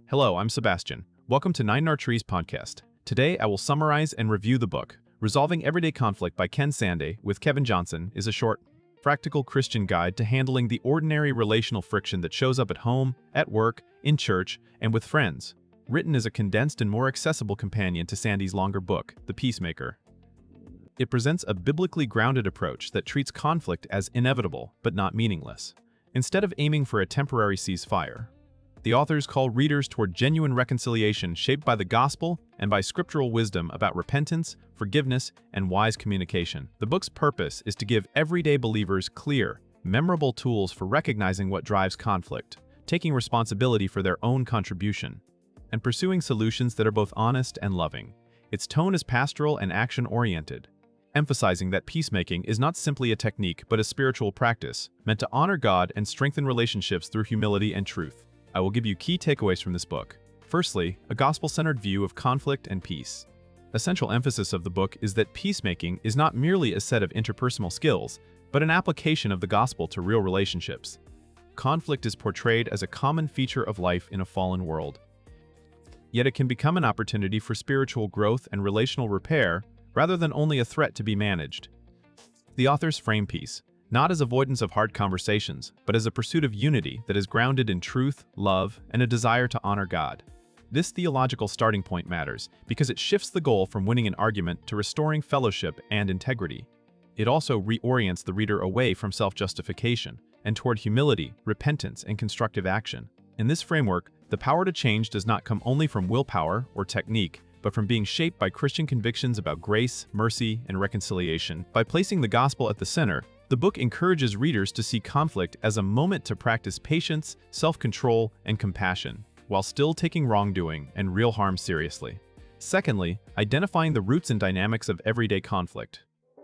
Hello, I'm Sebastian. Welcome to Nine Trees podcast. Today, I will summarize and review the book. Resolving Everyday Conflict by Ken Sande with Kevin Johnson is a short, practical Christian guide to handling the ordinary relational friction that shows up at home, at work, in church, and with friends. Written as a condensed and more accessible companion to Sande's longer book, The Peacemaker. It presents a biblically grounded approach that treats conflict as inevitable but not meaningless, instead of aiming for a temporary ceasefire. The authors call readers toward genuine reconciliation shaped by the gospel and by scriptural wisdom about repentance, forgiveness, and wise communication. The book's purpose is to give everyday believers clear, memorable tools for recognizing what drives conflict, taking responsibility for their own contribution, and pursuing solutions that are both honest and loving. Its tone is pastoral and action-oriented, emphasizing that peacemaking is not simply a technique but a spiritual practice meant to honor God and strengthen relationships through humility and truth. I will give you key takeaways from this book. Firstly, a gospel-centered view of conflict and peace. A central emphasis of the book is that peacemaking is not merely a set of interpersonal skills, but an application of the gospel to real relationships. Conflict is portrayed as a common feature of life in a fallen world. Yet it can become an opportunity for spiritual growth and relational repair, rather than only a threat to be managed. The authors frame peace not as avoidance of hard conversations, but as a pursuit of unity that is grounded in truth, love, and a desire to honor God. This theological starting point matters because it shifts the goal from winning an argument to restoring fellowship and integrity. It also reorients the reader away from self-justification and toward humility, repentance, and constructive action. In this framework, the power to change does not come only from willpower or technique, but from being shaped by Christian convictions about grace, mercy, and reconciliation. By placing the gospel at the center, the book encourages readers to see conflict as a moment to practice patience, self-control, and compassion, while still taking wrongdoing and real harm seriously. Secondly, identifying the roots and dynamics of everyday conflict.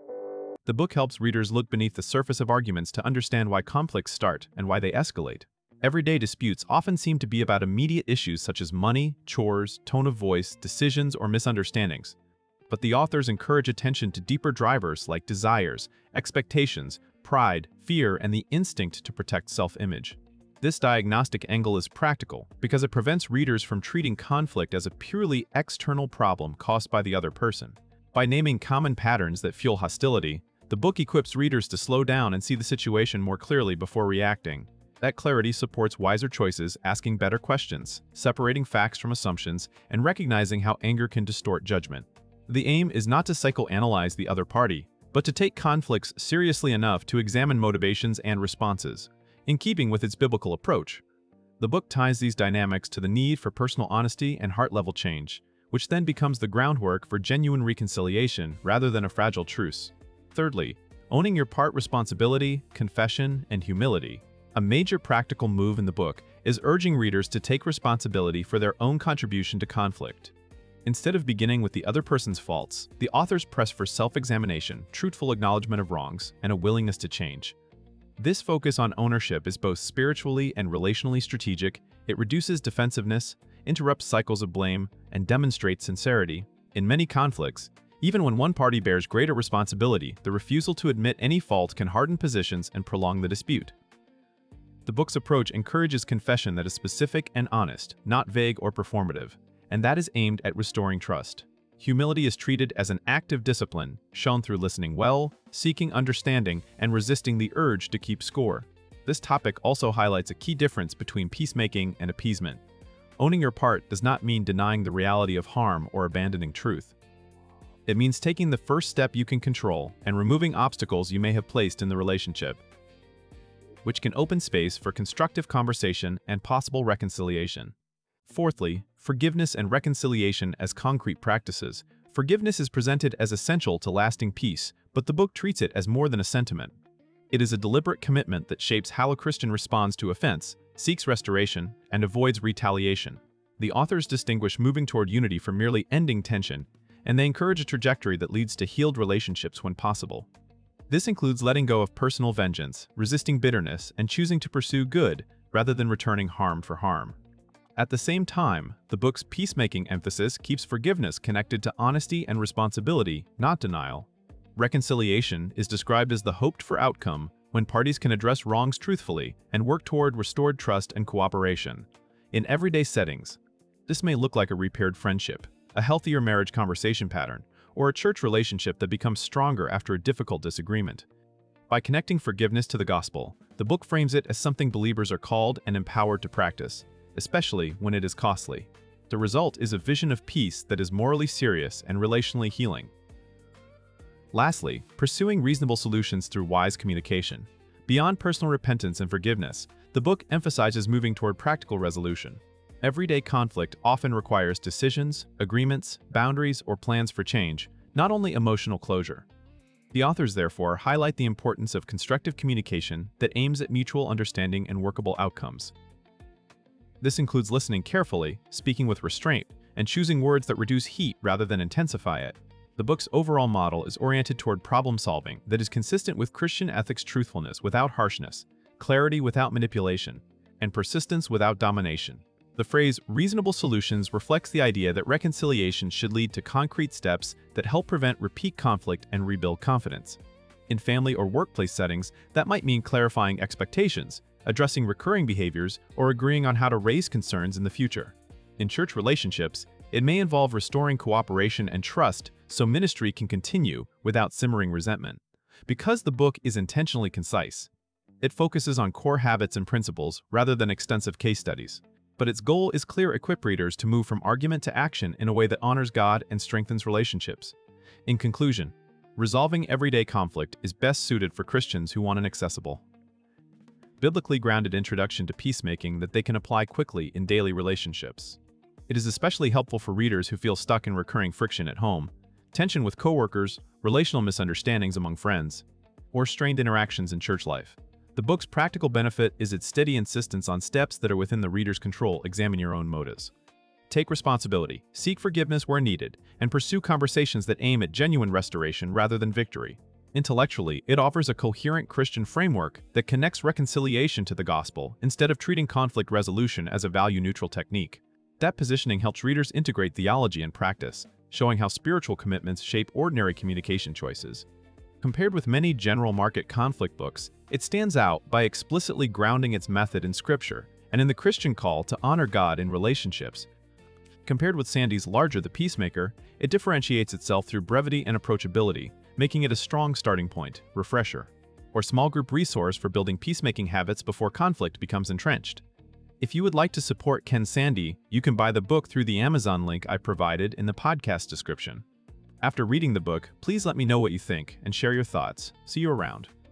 The book helps readers look beneath the surface of arguments to understand why conflicts start and why they escalate. Everyday disputes often seem to be about immediate issues such as money, chores, tone of voice, decisions, or misunderstandings. But the authors encourage attention to deeper drivers like desires, expectations, pride, fear, and the instinct to protect self-image. This diagnostic angle is practical because it prevents readers from treating conflict as a purely external problem caused by the other person. By naming common patterns that fuel hostility, the book equips readers to slow down and see the situation more clearly before reacting. That clarity supports wiser choices, asking better questions, separating facts from assumptions, and recognizing how anger can distort judgment. The aim is not to psychoanalyze the other party, but to take conflicts seriously enough to examine motivations and responses, in keeping with its biblical approach. The book ties these dynamics to the need for personal honesty and heart-level change, which then becomes the groundwork for genuine reconciliation rather than a fragile truce. Thirdly, owning your part responsibility, confession, and humility. A major practical move in the book is urging readers to take responsibility for their own contribution to conflict. Instead of beginning with the other person's faults, the authors press for self-examination, truthful acknowledgement of wrongs, and a willingness to change. This focus on ownership is both spiritually and relationally strategic. It reduces defensiveness, interrupts cycles of blame, and demonstrates sincerity. In many conflicts, even when one party bears greater responsibility, the refusal to admit any fault can harden positions and prolong the dispute. The book's approach encourages confession that is specific and honest, not vague or performative, and that is aimed at restoring trust. Humility is treated as an active discipline, shown through listening well, seeking understanding, and resisting the urge to keep score. This topic also highlights a key difference between peacemaking and appeasement. Owning your part does not mean denying the reality of harm or abandoning truth. It means taking the first step you can control and removing obstacles you may have placed in the relationship, which can open space for constructive conversation and possible reconciliation. Fourthly, forgiveness and reconciliation as concrete practices. Forgiveness is presented as essential to lasting peace, but the book treats it as more than a sentiment. It is a deliberate commitment that shapes how a Christian responds to offense, seeks restoration, and avoids retaliation. The authors distinguish moving toward unity from merely ending tension, and they encourage a trajectory that leads to healed relationships when possible. This includes letting go of personal vengeance, resisting bitterness, and choosing to pursue good rather than returning harm for harm. At the same time, the book's peacemaking emphasis keeps forgiveness connected to honesty and responsibility, not denial. Reconciliation is described as the hoped-for outcome when parties can address wrongs truthfully and work toward restored trust and cooperation. In everyday settings, This may look like a repaired friendship, a healthier marriage conversation pattern, or a church relationship that becomes stronger after a difficult disagreement. By connecting forgiveness to the gospel, the book frames it as something believers are called and empowered to practice, especially when it is costly. The result is a vision of peace that is morally serious and relationally healing. Lastly, pursuing reasonable solutions through wise communication. Beyond personal repentance and forgiveness, the book emphasizes moving toward practical resolution. Everyday conflict often requires decisions, agreements, boundaries, or plans for change, not only emotional closure. The authors therefore highlight the importance of constructive communication that aims at mutual understanding and workable outcomes. This includes listening carefully, speaking with restraint, and choosing words that reduce heat rather than intensify it. The book's overall model is oriented toward problem-solving that is consistent with Christian ethics: truthfulness without harshness, clarity without manipulation, and persistence without domination. The phrase reasonable solutions reflects the idea that reconciliation should lead to concrete steps that help prevent repeat conflict and rebuild confidence. In family or workplace settings, that might mean clarifying expectations, addressing recurring behaviors, or agreeing on how to raise concerns in the future. In church relationships, it may involve restoring cooperation and trust so ministry can continue without simmering resentment. Because the book is intentionally concise, it focuses on core habits and principles rather than extensive case studies. But its goal is clear: equip readers to move from argument to action in a way that honors God and strengthens relationships. In conclusion, Resolving Everyday Conflict is best suited for Christians who want an accessible, biblically grounded introduction to peacemaking that they can apply quickly in daily relationships. It is especially helpful for readers who feel stuck in recurring friction at home, tension with coworkers, relational misunderstandings among friends, or strained interactions in church life. The book's practical benefit is its steady insistence on steps that are within the reader's control. Examine your own motives. Take responsibility, seek forgiveness where needed, and pursue conversations that aim at genuine restoration rather than victory. Intellectually, it offers a coherent Christian framework that connects reconciliation to the gospel instead of treating conflict resolution as a value-neutral technique. That positioning helps readers integrate theology and practice, showing how spiritual commitments shape ordinary communication choices. Compared with many general market conflict books, it stands out by explicitly grounding its method in Scripture and in the Christian call to honor God in relationships. Compared with Sande's Larger the Peacemaker, it differentiates itself through brevity and approachability, making it a strong starting point, refresher, or small group resource for building peacemaking habits before conflict becomes entrenched. If you would like to support Ken Sande, you can buy the book through the Amazon link I provided in the podcast description. After reading the book, please let me know what you think and share your thoughts. See you around.